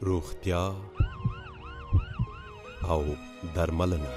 روغتیا او درملنه.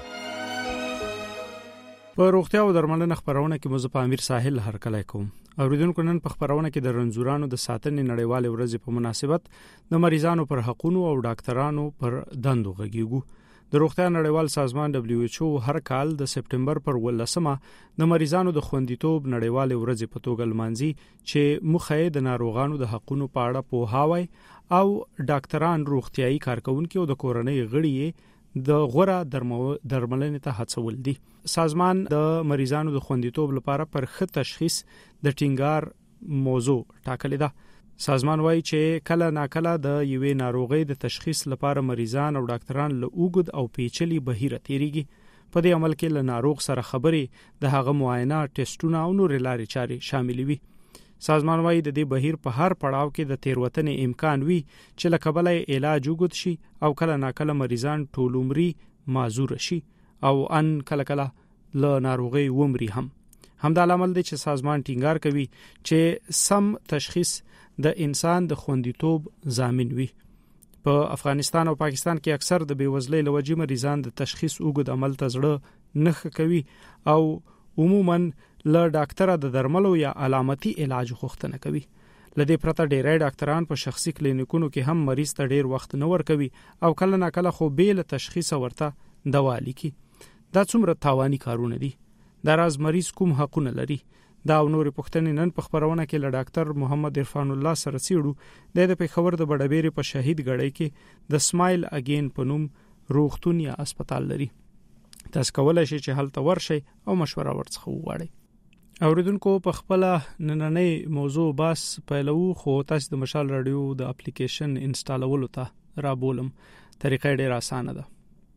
په روغتیا او درملنه خبرونه کې مزه په امیر ساحل هرکلی کوم. اوریدونکو نن په خبرونه کې د رنځورانو د ساتنې نړیوال ورځ په مناسبت د مریضانو پر حقوقو او ډاکټرانو پر دندو غږیږو. د روغتیا نړیوال سازمان WHO هر کال د سپټمبر پر 18مه د مریضانو د خوندیتوب نړیوال ورځ په توګه لمانځي چې مخه د ناروغانو د حقوقو په اړه پوهاوی او ډاکټران روغتيایي کارکونکو او د کورنۍ غړي د غوړه درملنې ته هڅول دي. سازمان د مریضانو د خوندیتوب لپاره پر ښه تشخیص د ټینګار موضوع ټاکلې ده. سازمان وایي چې کله ناکله د یوې ناروغۍ د تشخیص لپاره مریضان او ډاکټران له اوږد او پیچلي بهیره تیریږي. په دې عمل کې له ناروغ سره خبرې د هغه معاینه ټیسټونه او نور لارې چارې شامل وي. سازمان وایي د دې بهیر په هر پړاو کې د تیروتنې امکان وي چې له کبله علاج وګد شي او کله ناکله مریضان ټول عمري معذور شي او ان کله کله له ناروغي ومري هم. همدا عامل دی چې سازمان ټینګار کوي چې سم تشخیص د انسان د خوندیتوب ضامن وي. په افغانستان او پاکستان کې اکثر د بیوزلۍ لوجې مریضان د تشخیص اوږد عمل ته زړه نه کوي او عموما له ډاکټره د درملو یا علامتي علاج غوښتنه کوي. لدې پرته ډېری ډاکټران په شخصي کلینیکونو کې هم مریض ته ډېر وخت نه ورکوي او کله ناکله خو بیل تشخیص ورته دوا لیکي. دا څومره تاواني کارونه دي. دا راز مریض کوم حقونه لري؟ دا او نور پوښتنې نن په خبرونه کې له ډاکټر محمد عرفان الله سره سیړو د پیښور د بډبېری په شهید غړی کې د سمایل اگین په نوم روغتون یا هسپتال لري. تاسو کولای شئ چې هلته ورشئ او مشوره ورڅخه وغواړئ. اوریدونکو په خپل نننۍ موضوع باس پیلو خو تاسو د مشال رادیو د اپلیکیشن انسټالولو ته را بولم. طریقه ډیره اسانه ده.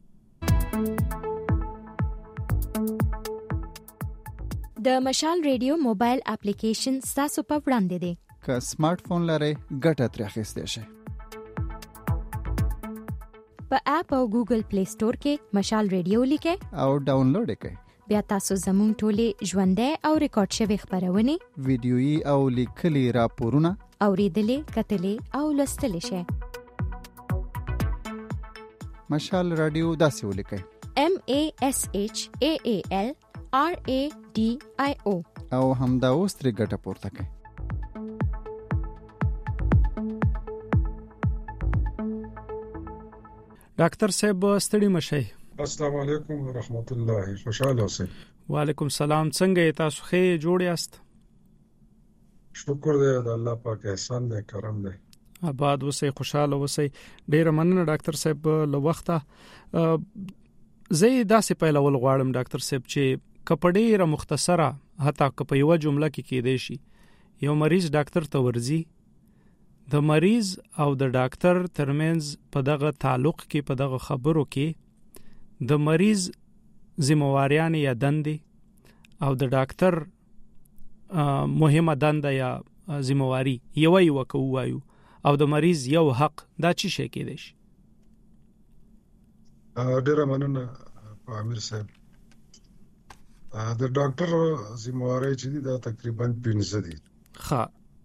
د مشال ریډیو موبایل اپلیکیشن تاسو په وړاندې دی. که سمارټ فون لرئ ګټه ترې اخیستئ شئ. په اپ او ګوګل پلی سٹور کې مشال ریډیو لیکئ او ډاونلوډ یې کړئ. بیا تاسو زموږ ټولې ژوندۍ او ریکارډ شوی خبرونه ویډیويي او لیکلي راپورونه اوریدلې کتلې او لوستلې شئ. مشال رادیو داسې ولیکئ: MASHAAL RADIO او همدا اوس ترې ګټه پورته کړئ. ډاکټر صاحب ستړي مشئ. السلام علیکم ورحمت الله. خوشاله اوسئ. وعلیکم السلام. څنګه تاسو ښه جوړ یاست؟ شکر دی د الله پاک احسان دی کرم دی. آباد اوسئ، خوشاله اوسئ. ډیر مننه ډاکټر صاحب له وخته. زه داسې پیلول غواړم ډاکټر صاحب چې کپډې را مختصره حتی په یو جمله کې کېدې شي. یو مریض ډاکټر ته ورځي، د مریض او د ډاکټر ترمنځ په دغه تعلق کې په دغه خبرو کې د مریض ذمہواریان یا دندې او د ډاکټر مهمه دنده یا ذمہواری یو کوو او د مریض یو حق دا چی شي کېدې شي؟ ډیره مننه امیر صاحب. د ډاکټر ذمہواری چې دي دا تقریبا 15 دي. ها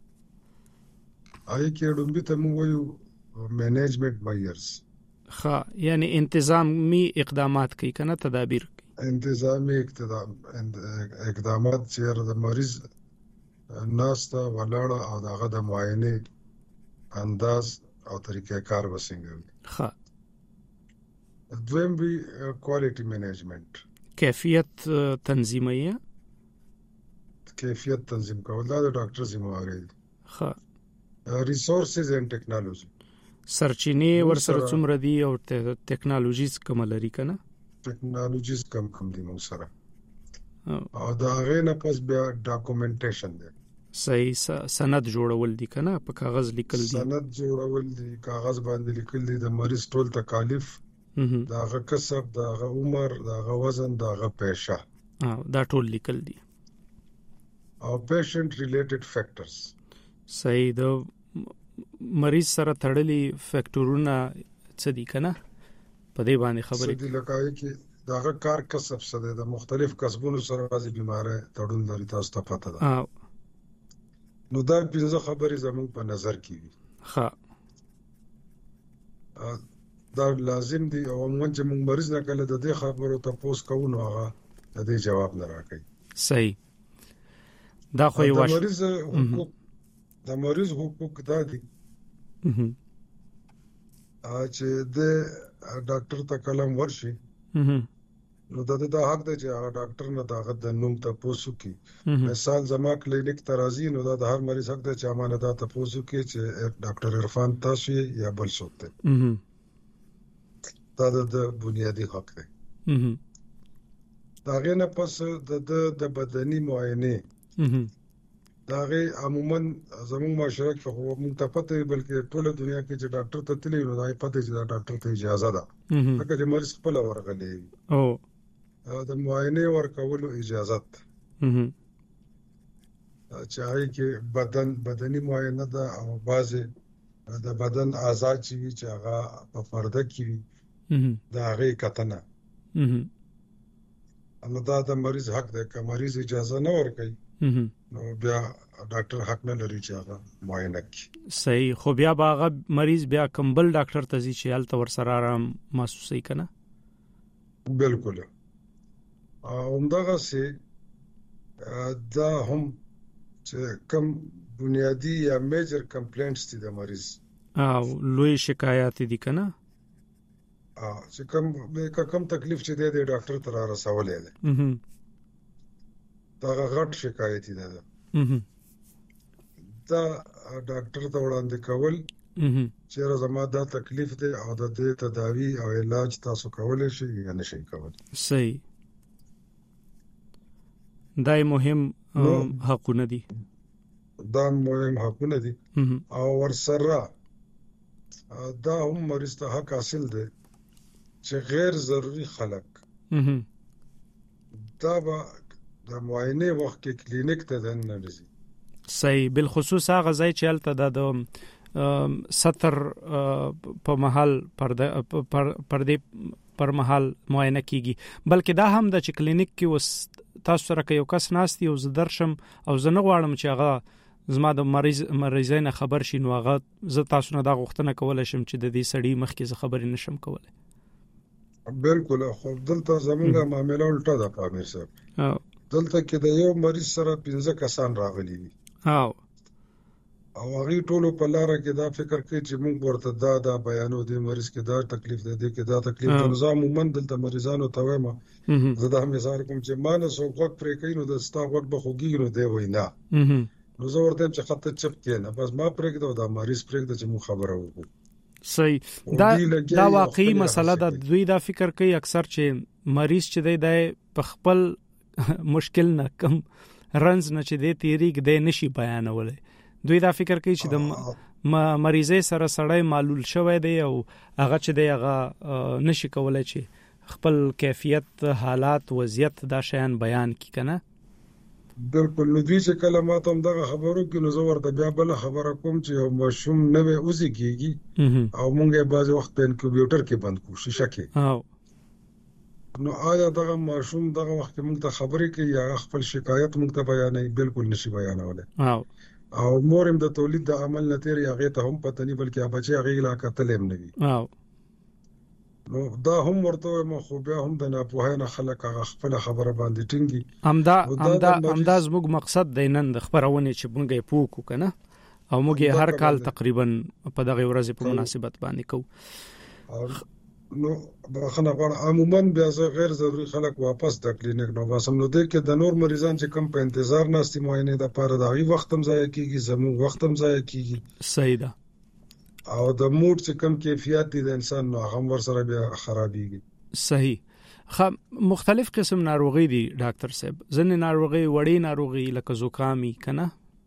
آی کې ډومبي ته موږ وایو مینجمنت میجرز. ها یعنی انتظامی اقدامات کوي کنه، تدابیر کوي. انتظامی اقدامات چې د مریض ناسته ولاړه او دغه د معاینه انداز او طریقې کار وسنګوي. ها دویم وی کوالټي مینجمنت، کیفیت تنظیميه. کیفیت تنظیم کول دا د ډاکټر ذمہواری دی. ها ریسورسز اینڈ ټیکنالوژي، سرچینې ورسره څومره دي او ټیکنالوژیز کوم لري کنه؟ ټیکنالوژیز کم دي موږ سره. او دا غینه پس بیا ډاکومنټیشن دی. صحیح سند جوړول دي کنه، په کاغذ لیکل دي. سند جوړول دي، کاغذ باندې لیکل دي، د مریض ټول تکالیف، داغه کسب، داغه عمر، داغه وزن، داغه پیشه، دا ټول لیکل دي. او پیشنٹ ریلیټډ فیکٹرز. صحیح. د مریض سره تړلي فیکټورونه څه دي کنه؟ په دې باندې خبرې دي لکه چې داغه کار کسب څه د مختلف کسبونو سره راځي بیماره تړون لري. تاسو ته پته ده. نو دا 15 خبرې زموږ په نظر کې وي. ها دا لازم دي او موږ چې موږ مریض نه کله د دې خبرو تاسو کوو نو هغه د دې جواب نه راکړي. صحیح. دا خو یو د مریض حقوق دا دي چې د ډاکټر ته کلم ورشي نو دا حق دی چې هغه ډاکټر نه داغه د نوم تاسو کی مثال زما کلینیک ترازی نو دا د هر مریض حق دی چې امانت تاسو کی چې ډاکټر عرفان تاسو یا بل څوک دی. دا د بنیادی حق دی. دا غنه پس د بدني معاینه داغه عموما زموږ معاشره کې خو موږ ته پته وي بلکې ټول دنیا کې چې ډاکټر ته تللی نو دا پته چې دا ډاکټر ته اجازه ده لکه چې مریض خپل ورغلی او د معاینه ورکولو اجازه چې هغه کې بدني معاینه ده او بعضې د بدن اعضاء چې هغه په پرده کې وي دا هغه کتنه نو دا د مریض حق دی که مریض اجازه نه ورکوي نو بیا ډاکټر حق نه لري چې هغه معاینه کړي. صحیح. خو بیا باغه مریض بیا کمبل ډاکټر ته ځي چې هلته ورسره آرام محسوسوي کنه. بالکل. همدغه سي دا هم چې کم بنیادی یا میجر کمپلینټس دي د مریض او لوی شکایت دي کنه چې کم تکلیف چې دی ډاکټر ته را رسولې ده دا غټ شکایت دی دا ډاکټر ته وړاندې کول چې زما دا تکلیف دی او د دې تداوی او علاج تاسو کولای شئ یا نشئ کولای. صحیح. دا مهم حقونه دي. دا مهم حقونه دي او ورسره دا هم مریض ته حق حاصل دی چې غیر ضروري خلک دا به د معاینه وخت کې کلینیک ته نه نشي. صحیح. بالخصوص هغه ځای چې هلته د ستر په محل پرده پر محل معاینه کیږي بلکې دا هم د چې کلینیک کې تاسو سره یو کس ناشتي او زدرشم او زه نه غواړم چې هغه زما د مریضینه خبر شي نو هغه زه تاسو نه دا غوښتنه کولای شم چې د دې سړی مخکې زه خبرې نشم کولای. بالکل. خو دلته زمونږه معاملې الټا ده پامیر صاحب. دلته کې د یو مریض سره 15 کسان راغلي دي او هغه ټول په لار کې دا فکر کوي چې موږ ورته دا بیانو دي مریض کې دا تکلیف دی کې دا تکلیف د نظام عموما دلته مریضانو ته وایم زه دا مثال کوم چې مانه سو وخت پرې کوي نو د ستا وخت به خوږي نو دی وینا نو زه ورته چې خط چپ کینه بس ما پرې کړو دا مریض پرې کړ چې مو خبره وکړو. صحیح. دا واقعي مسله ده. دوی دا فکر کوي اکثر چې مریض چې دی په خپل مشکل نه کم رنز نه چې دی تیریګ دی نشي بیانولای. دوی دا فکر کوي چې د مریضې سره سړی معلول شوی دی او هغه چې دی هغه نشي کولای چې خپل کیفیت حالات وضعیت دا شیان بیان کی کنه. بالکل. نو دوی چې کله ما ته دغه خبرو کې نو زه ورته بیا بل خبره کوم چې یو مشوم نوې اوزي کیږي او مونږه بعض وخت په انکیوبیټر کې بند کو شیشه کې نو آیا دغه مشوم دغه وخت مونږ ته خبرې کوي یا خپل شکایت مونږ ته بیانوي بالکل نشي بیانولای او مورم د تولید د عمل نتیری هغه ته هم پته نه بلکې بچي هغه لا کتلم نه وي نو دا هم ورته خو بیا هم د ناپوهانه خلک هغه خپل خبره باندې ټینګي. همدا زموږ مقصد دی نن د خبرونه چې موږ یې پوکو کنه او موږ هر کال تقریبا په دغه ورځ په مناسبت باندې کوو. نو بخنه غواړم عموما بیا غیر ضروري خلک واپس د کلینیک نو واسم نو د کې د نور مریضان چې کم په انتظار ناستي معاینه د پاره د وی وخت هم ضایع کیږي زموږ وخت هم ضایع کیږي. صحیح ده. او د موډ چې کم کیفیت دي د انسان نو هغه ور سره بیا خرابېږي. صحیح. مختلف قسم ناروغي دي ډاکټر صاحب. ځنې ناروغي وړي ناروغي لکه زکامي کنه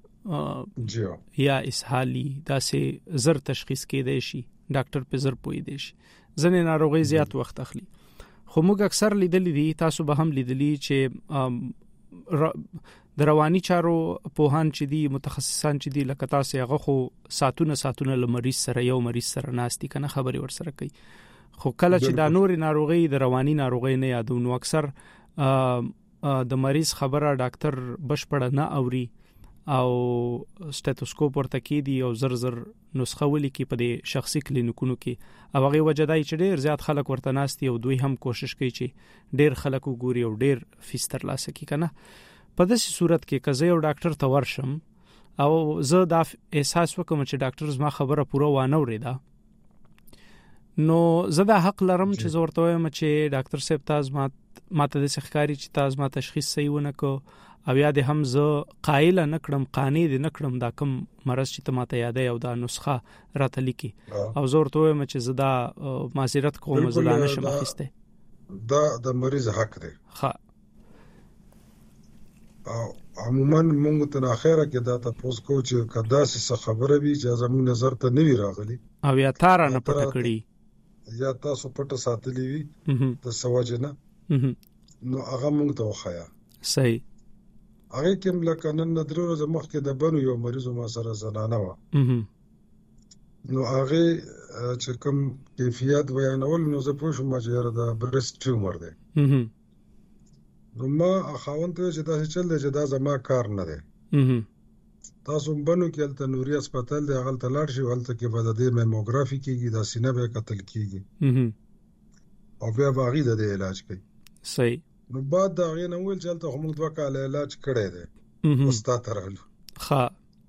یا اسهالي داسې زر تشخیص کېدای شي ډاکټر په زر پوي دی شي. ځنې ناروغي زیات وخت اخلي خو موږ اکثر لیدل دي تاسو به هم لیدلی چې د رواني چارو پوهان چې دي متخصصان چې دي لکه تاسو هغه خو ساتونه لمریض سره یو مریض سره ناشتي کنه خبري ور سره کوي خو کله چې دا نور ناروغي د رواني ناروغي نه یادو نو اکثر د مریض خبره ډاکټر بشپړ نه اوري او سټیتوسکوپ ورته کیدی او زر نسخه ولیکي په دې شخصي کلینیکونو کې او هغه وجدای چې ډیر زیات خلک ورته ناستي او دوی هم کوشش کوي چې ډیر خلک وګوري او ډیر فیس ترلاسه کړي کنه. په داسې صورت کې که زه یو ډاکټر ته ورشم او زه دا احساس وکم چې ډاکټر زما خبره پوره وانه وریدا، نو زه دا حق لرم چې زه ورته وایم چې ډاکټر صاحب تاسو ماته د ښکاری چې تاسو ما تشخیص صحیح ونه کو او یا د هم زه قائل نه کړم قانې دې نه کړم دا کوم مرض چې ته ماته یادې او دا نسخه راته لیکي او زه ورته وایم چې زه دا معذرت کوم زه لا نشم اخیسته. دا د مریض حق دی. ها او عموما موږ ته اخره کې دا تاسو کو چې کدا څه خبره وي چې زموږ نظر ته نوی راغلی او یا تار نه پټه کړی یا تاسو پټه ساتلی وي د سواجنه نو هغه موږ ته وخایا. صحیح. هغه کوم لکه نن درو ورځې مخکې د بنو یو مریض ما سره زنانه و نو هغه چې کوم کیفیت بیانول نو زه پوه شوم چې دا برست ټیومر دی. نو ما خاوند ته چې تاسو چل دی چې دا زما کار نه دی. تاسو بنو کې الته نوري هسپتال دی هغه ته لاړ شئ هلته کې به د دې میموګرافي کیږي دا سینه به قتل کیږي او بیا باغی د علاج کوي. صحیح. نو بعد دا غي نه ویل چې الته هم 2 کال علاج کړی دی استاد ترالو. ها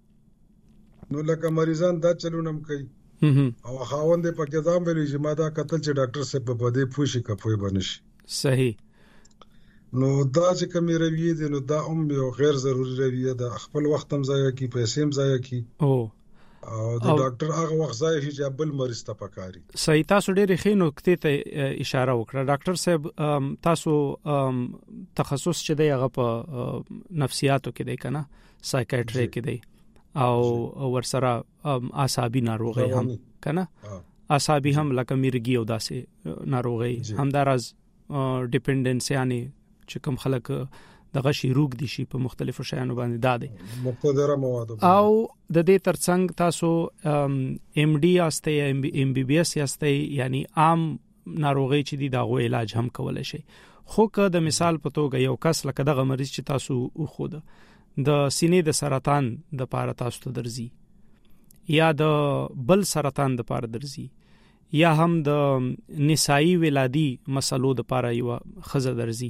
نو لکه مریضان دا چلونم کوي او خاوند په کې ځام ویل چې ما دا قتل چې ډاکټر صاحب په دې پوښي کپوي بنشي. صحیح. نو دا چې کومې رویه دي نو دا یو غیر ضروري رویه ده. خپل وخت هم ضایع کی پیسې هم ضایع کی او د ډاکټر هغه وخت ضایع شي چې بل مریض ته پکاري. صحیح. تاسو ډېرې ښې نکتې ته اشاره وکړه ډاکټر صاحب. تاسو تخصص چې دی هغه په نفسیاتو کې دی کنه سایکیاټری کې دی او ورسره اعصابي ناروغي هم کنه اعصابي هم لکه میرګي او داسې ناروغي همدارز ډیپندنس یعنی چې کوم خلک دغه شی روغ دي شي په مختلفو شیانو باندې دادې مقتدره مواد او د دې ترڅنګ تاسو ام ډي یاستئ ام بي بي اس یاستئ یعنی عام ناروغي چې دي دغه علاج هم کولای شي. خو که د مثال په توګه یو کس لکه دغه مریض چې تاسو خو د سینې د سرطان د پاره تاسو ته درځي یا د بل سرطان د پاره درځي یا هم د نسائی ولادي مسلو د پاره یو خزه درځي،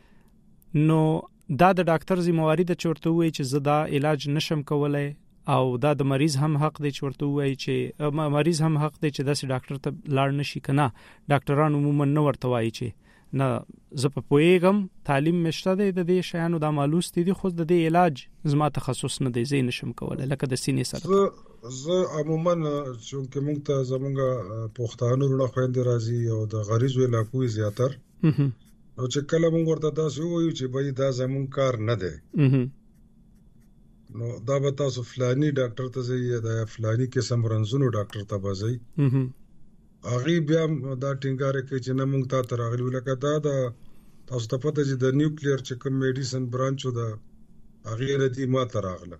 نو دا د ډاکټر ذمہواری د چورته وي چې زدا علاج نشم کولای او دا د مریض هم حق دی چورته وي چې مریض هم حق دی چې داسې ډاکټر ته لاړ نشي کنه. ډاکټران عموما نو ورته وایي چې نه زه په پوېګم تعلیم مشته دی د دې شیانو د معلومات دي خو د دې علاج زما تخصص نه دی زه نشم کولای لکه د سینې سره. زه عموما چې موږ ته زمونږ پښتانه ورونه خويندې راځي او د غریزو علاقو زیاتر او چې کله موږ ورته تاسو وایو چې بای دا زمون کار نه دی نو دا به تاسو فلانی ډاکټر ته ځئ دا فلانی قسم رنځونو ډاکټر ته به ځئ هغه بیا دا ټینګار کوي چې نه موږ ته راغلی لکه دا تاسو ته پته چې د نیوکلیر چې کوم میډیسن برانچو دا هغه ردی ما ته راغله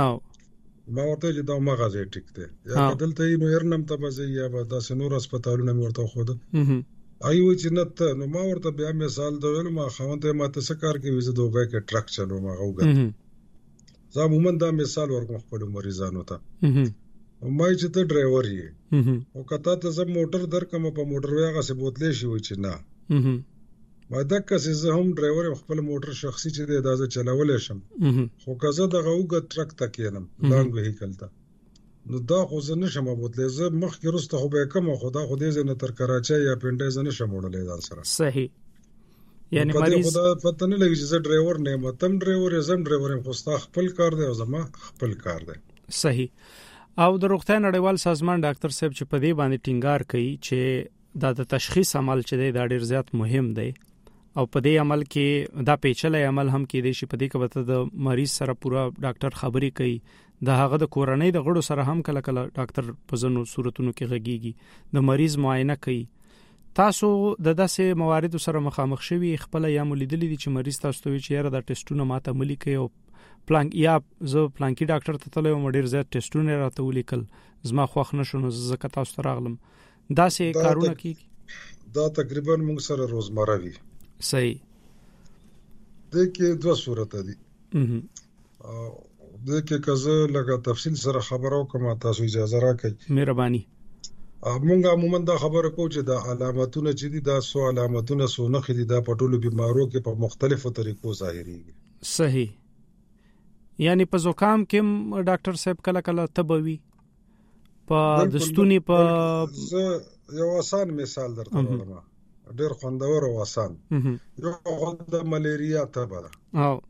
ما ورته چې دا مغازه ټیک دی یا بدلته نو هرنم ته به ځئ یا به دا سنور هسپتالونه ورته خو ده ایو چې نت نو ما ورته بیا مثال دا ویل ما خوانته ما ته سکار کې ویزه دوبه کې ټرک چلو ما غوګه زه عموما دا مثال ورکوم خپل مریضانو ته او ما چې ته ډرایور یې او کته ته زه موټر درکم په موټر ویغه سه بوتلې شي و چې نه ما دا کسې زه هم ډرایور خپل موټر شخصي چې د اجازه چلولې شم خو کزه د غوګه ټرک تکینم لانګ وهیکل ته نو دا خو زه نشم بوتلې زه مخکې رسته خو به کوم خدا خو دې زنه تر کراچۍ یا پنډه زنه شموړلې ځان سره. صحیح. یعنی مریض خدا پته نه لګي چې زه ډرایور نه یم تم ډرایور زم ډرایور خو ستا خپل کار دی او زما خپل کار دی. صحیح. او د روغتیا نړیوال سازمان ډاکټر صاحب چې په دې باندې ټینګار کوي چې دا د تشخیص عمل چې دی دا ډیر زیات مهم دی او په دې عمل کې دا پیچلې عمل هم کې دی چې په دې کې وته د مریض سره پورا ډاکټر خبري کوي د هغه د کورنۍ د غړو سره هم کله کله ډاکټر په ځینو صورتونو کې غږیږي د مریض معاینه کوي. تاسو د داسې موارد سره مخامخ شوي خپل یا مولیدلې دي چې مریض تاسو ته وی چې یاره دا ټیسټونه ماته ملي کوي او پلان یا زه پلانکی ډاکټر ته تلم ډیر زیات ټیسټونه راته ولیکل زما خوښ نشونه زکه تاسو ته راغلم داسې کارونه کوي دا تقریبا موږ سره روزمره وي. صحیح. د کې دوه صورت دي دغه کزه لکه تفصیل سره خبرو کوم تاسو اجازه راکړئ. مهرباني. مونږه عموما دا خبره کوو چې د علامتونه چې دي دا سو علامتونه سو نه خدي دا په ټولو بیمارو کې په مختلفو طریقو ظاهريږي. صحیح. یعنی په زکام کې ډاکټر صاحب کله کله تبوي په دستونی په یو آسان مثال درته وایم، ډېر خوندور او آسان. یو د ملیریا تبه ده او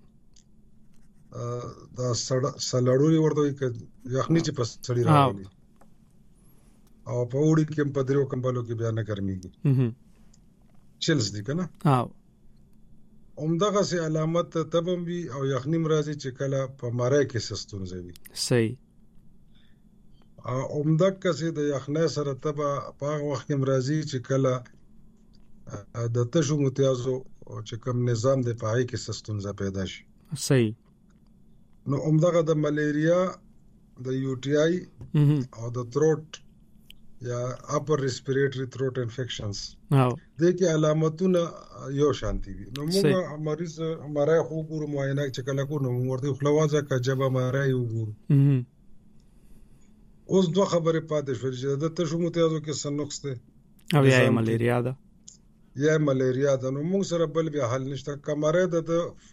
دا سړړوري ورته کې یخني چې په سړی راغلي او په وړي کې په درو کمبلو کې بیا نه ګرميږي، چلز دي کنه. عمدغه سي علامت تبم وی او یخنی مرضی چې کله په مارای کې سستون زوي. صحیح. عمدغه سي د یخنۍ سره تبه په وخت کې مرضی چې کله د تشو متیازو او چې کوم نظام د پای کې سستون ز پیدا شي. صحیح. نو عمدغه د ملیریا د یو ټي آی او د تروټ یا اپر ریسپیریټری تروټ انفیکشنز د کې علامتونه یو شانتي وي. نو موږ مریض مارای خو ګورو معاینه چې کله کو نو ورته خلوازه کا جبه مارای وګورو. اوس دوه خبرې پاتې شو چې د تشو متیازو کې سنوکس ده او یا ملیریا ده نو موږ سره بل بیا حل نشته. کمره د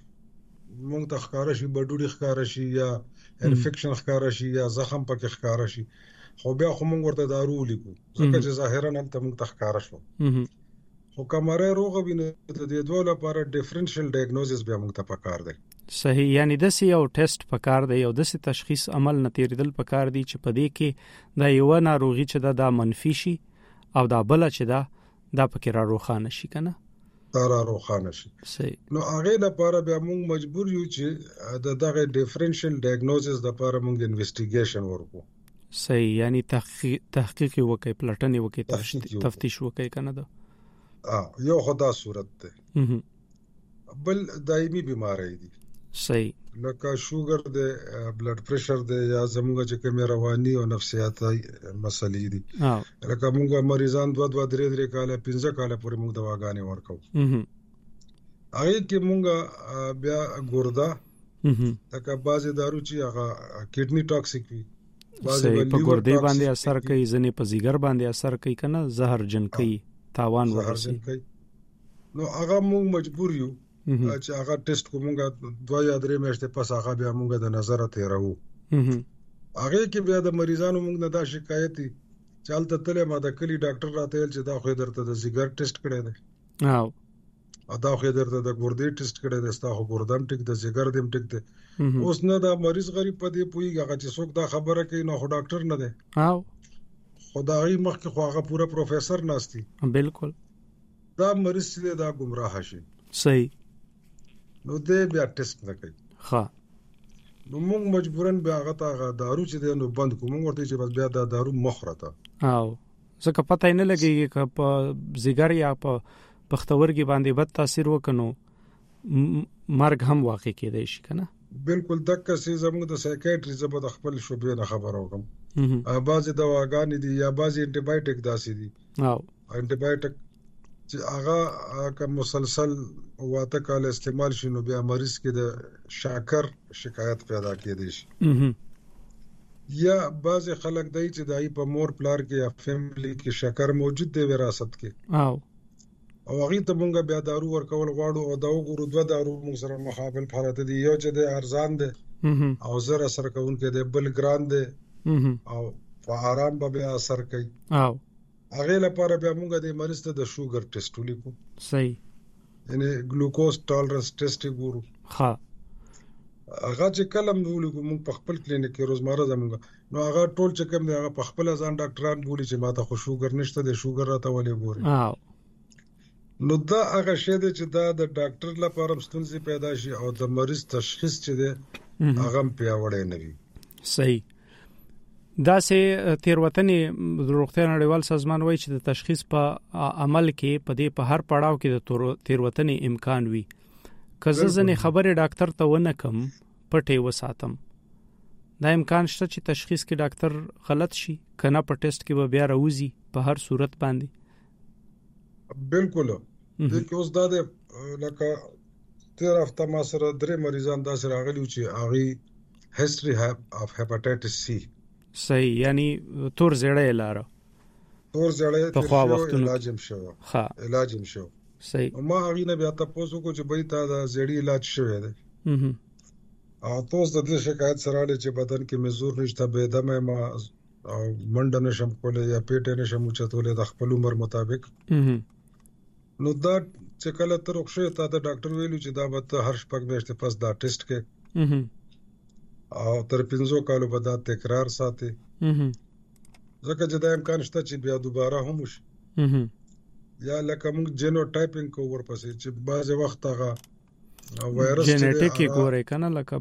موږ ته ښکارا شي بډوډي ښکارا شي یا انفیکشن ښکارا شي یا زخم پکې ښکارا شي، خو بیا خو موږ ورته دارو لیکو ځکه چې ظاهرا هم ته موږ ته ښکارا شو. خو کمره روغ ویني د دې دوه لپاره ډیفرنشل ډایګنوزس بیا موږ ته پکار دی. صحیح. یعنی د سی یو ټیسټ پکار دی او د سی تشخیص عمل نتیریدل پکار دی چې پدې کې دا یو ناروغي چې دا منفي شي او دا بل چې دا پکې را روخانه شي کنه. را روخانه شي. صحیح. نو هغه لپاره بیا موږ مجبور یو چې دغه ډیفرنشل ډایګنوزس لپاره موږ انویسټیګیشن ورکو. صحیح. یعنی تحقیق وکي، پلټنې وکي، تفتیش وکي کنه. دا یو خدا صورت ده. بل دایمي بیماری دي. صحیح. لکه شوګر ده، بلډ پريشر ده، یا زموږ چې کوم رواني او نفسیاتي مسلې دي. لکه موږ مریضان 2-3 کاله 15 کاله پورې موږ دواګانې ورکو. هغه کې موږ بیا ګوردا لکه بعضی دارو چې هغه کډنی ټاکسیک وي، بعضی په ګردې باندې اثر کوي، ځنې په زیګر باندې اثر کوي کنه، زهر جن کوي، تاوان ورسي. نو هغه موږ مجبور یو چې هغه ټیسټ کومګه 2 یا 3 میاشتې پس هغه بیا موږ د نظر ته راو. هغه کې بیا د مریضانو موږ نه دا شکایت دي چالت تله ما د کلی ډاکټر راته چې دا خو درته د زیګر ټیسټ کړی دی او دا خو درته د ګردې ټیسټ کړی دی، ستا خو ګردم ټیک د زیګر دیم ټیک دی. اوس نه دا مریض غریب په دې پویږي هغه چې څوک دا خبره کوي نو خو ډاکټر نه دی، خدای مخکې خو هغه پورا پروفیسور ناشتي. بالکل. دا مریض چې دا گمراه شي. صحیح. نو دې بیا ټیسټ نه کوي. ها. نو موږ مجبورن بیا هغه ته دارو چې دی نو بند کوم، ورته چې بس بیا دا دارو مخرته. ځکه پته نه لګيږي چې په زیګر یا په پختورګي باندې بد تاثیر وکنو مرګ هم واقع کېدای شي کنه. بالکل دغه څه زموږ د سایکیاټری زبر د خپل شوبې نه خبرو کوم. بعضی دواګانې دي یا بعضی انټي بایوټیک داسي دي. انټي بایوټیک چې هغه کوم مسلسل واته کال استعمال شنو بیا مریض کې د شاکر شکایت پیدا کېدی شي. یا بعضی خلک دای چې دای په مور پلار کې یا فیملی کې شکر موجود دی وراثت کې. او هغه ته مونږ بیا دارو ورکول غواړو او دا وګورو دوه دارو موږ سره مخابل حالت دي، یو چې د ارزان دي او زر اثر کوونکې دي، بل ګران دي او په آرام به اثر کوي. هغه لپاره بیا مونږ د مریض ته د شوګر ټیسټ ولیکو. صحیح. یعنی ګلوکوز ټالرنس ټیسټ وګورو. ها. هغه چې کلم ولیکو مونږ په خپل کلینیک کې روزمره زموږ نو هغه ټول چې کوم دی هغه په خپل ځان ډاکټران بولی چې ماته خو شوګر نشته د شوګر راته ولې ګوري. نو دا هغه شی دی چې دا د ډاکټر لپاره ستونزې پیدا شي او د مریض تشخیص چې دی هغه پیاوړی نه وي. صحیح. دا سه تیروتنې روغتیا نړیوال سازمان وایي چې د تشخیص په عمل کې په دې په هر پړاو کې د تیروتنې امکان وي. کزه ځنې خبره ډاکټر ته ونه کم پټې وساتم، دا امکان شته چې تشخیص کې ډاکټر غلط شي کنه په ټیسټ کې به بیا راوځي په هر صورت باندې. بالکل. دغه اوس دا د لکه 13 هفته ما سره 3 مریضان داسې راغلي چې هغه history of hepatitis C. صحیح، یعنی تور زړې لاره تور زړې په خوا وختونو علاج هم شو. ها علاج هم شو. صحیح. ما هغه نه بیا تاسو کو چې به تا د زړې علاج شوی دی. او تاسو د دې شکایت سره لري چې بدن کې مزور نشته، به دمه ما او منډه نشم کولای یا پیټ نشم چتولې د خپل عمر مطابق. نو دا چې کله تر وښه ته د ډاکټر ویلو چې دا به هر شپږ میاشتې پس دا ټیسټ کې او تر 5 کالو بعد تکرار ساتي. ځکه چې دا امکان شته چې بیا دوباره هم وشي. یا لکه موږ جینوټایپینګ کو ورپسې چې بعض وخت هغه وایرس جینټیک ګورې کنه لکه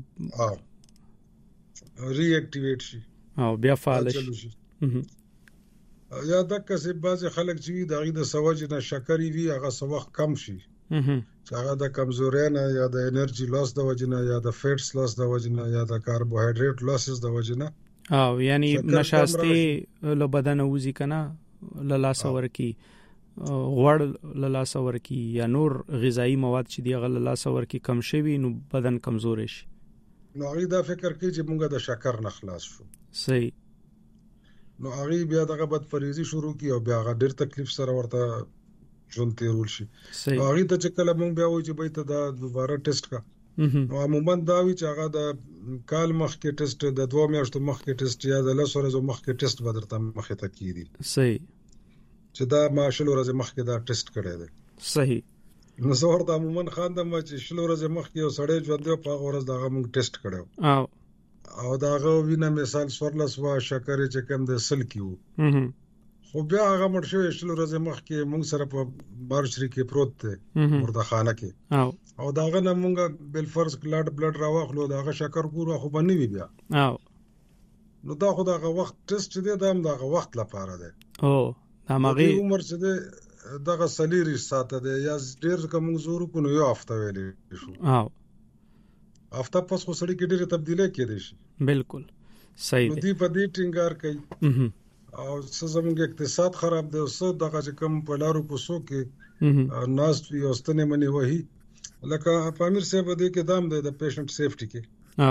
ری اکټیویټ شي او بیا فعال شي. یا دا کسې بعض خلک چې د غي د سوج نه شکرې وی هغه سوخ کم شي چې هغه د کمزورۍ نه یا د انرژي لاس د وجنه یا د فیټس لاس د وجنه یا د کاربوهایډریټ لاسز د وجنه او یعنی نشاسته له بدن وځي کنه لاس ورکی غوړ لاس ورکی یا نور غذایی مواد چې دی غل لاس ورکی کم شوي نو بدن کمزور شي. نو هغه دا فکر کوي چې مونږه د شکر نه خلاص شو. صحیح. نو هغه بیا دغه بد فریضي شروع کی او بیا هغه ډیر تکلیف سره ورته ژوند تیرول شي. هغه ته چې کله مونږ بیا وایو چې به ته دا دوباره ټیسټ کا نو عموما دا وی چې هغه د کال مخکې ټیسټ د 2 میاشتو مخکې ټیسټ یا د 10 ورځې مخکې ټیسټ بدرته مخې ته کیږي. صحیح. چې دا ماشل ورځې مخکې دا ټیسټ کړی دی. صحیح. نو زه ورته عموما خاندم چې شل ورځې مخکې یو سړی ژوند دی په ورځ دا موږ ټیسټ کړو او دا غو وینه مثال سورلس وا شکر چې کم د سل کیو خو بیا هغه مرشو شل ورځې مخکې موږ سره په بارشري کې پروت دی ورته خانه کې او داغه نه موږ بل فرض کلاډ بلډ راوخلو داغه شکر ګورو خو باندې وی بیا نو دا خو داغه وخت ټیسټ دی داغه وخت لپاره دی. همغه عمر چې دغه سلیری ساته دی یا ډیر کوم زور کو نو یو هفته ویلې شو. هفته پس خو سړی کې ډیره تبدیلی کېدې شي. بالکل صحیح دی. دی په دې ټینګار کوي او زموږ اقتصاد خراب دی او څه دغه چې کوم په لارو کوڅو کې ناس وی اوستنه منی وਹੀ لکه پامیر صاحب دې کې دام دی د پیشنټ سیفټي کې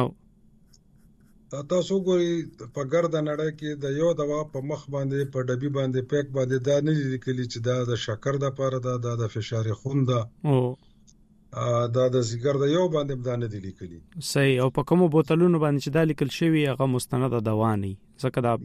تاسو ګوري په ګرد نړۍ کې د یو دوا په مخ باندې په ډبي باندې پیک باندې دا نه لیکلي چې دا د شکر د لپاره دا د فشار خون دا دا د زیګر د یو باندې دا نه دی لیکلي. صحیح. او په کومو بوتلونو باندې چې دا لیکل شوی هغه مستند دوا نه ځکه دا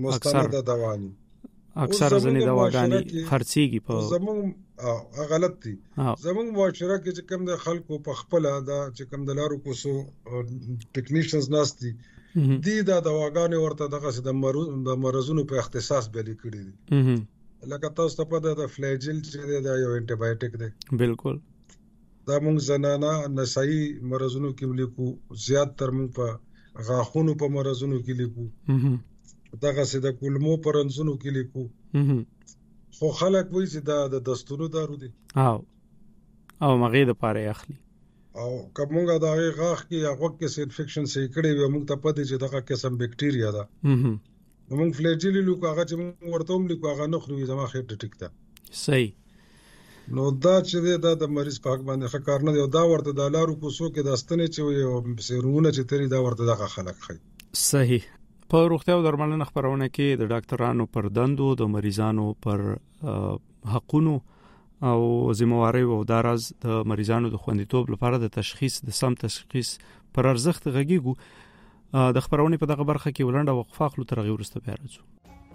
اکثر ځنې دواګانی خرڅيږي په زمون غلط دي. زمون معاشره کې چې کوم د خلکو په خپل دا چې کوم د لارو کوسو ټیکنیشنز ناشتي دی دا دواګانې ورته دغه د مرزونو په اختصاص به لیکلي دي. لکه تاسو ته پته ده فلیجل چې دا یو انټي بایوټیک دی. بالکل. دا موږ زنانه نسایي مرزونو کې لیکو، زیات تر موږ په غاښونو په مرزونو کې لیکو، دغه سي د کولمو په رنځونو کې لیکو. خو خلک وایي چې دا د دستورو دارو دي او مغې د پاره اخلي او کومه دا غاښ کې یا غوږ کې انفیکشن سي کړي وي موږ ته پته چې دغه قسم بکټیریا ده. موږ فلیجل لیکو هغه چې موږ ورته هم لیکو هغه نه خوري زما خیر ټیک ده. صحیح. نو دا چې دا د مریض په حق باندې ښه کار نه دی. دا ورته د لارو کوڅو کې داستنه چې وي او سیرونه چې تری دا ورته دغه خلک خي. صحیح. په روغتیا او درملنه خبرونه کې د ډاکټرانو پر دندو د مریضانو پر حقونو او ذمہواری او دراز د مریضانو د خوندیتوب لپاره د تشخیص د سم تشخیص پر ارزښت غږیږو. د خبرونه په دغه برخه کې ولنډه وقفه خلو تر غي ورسته بیا راځو.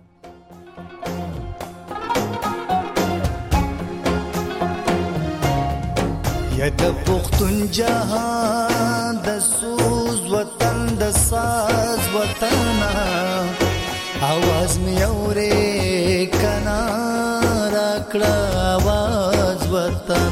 یا د پختون جهان د سوز وطن د ساز وطن आवाज می اورې کنا راکړه आवाज وطن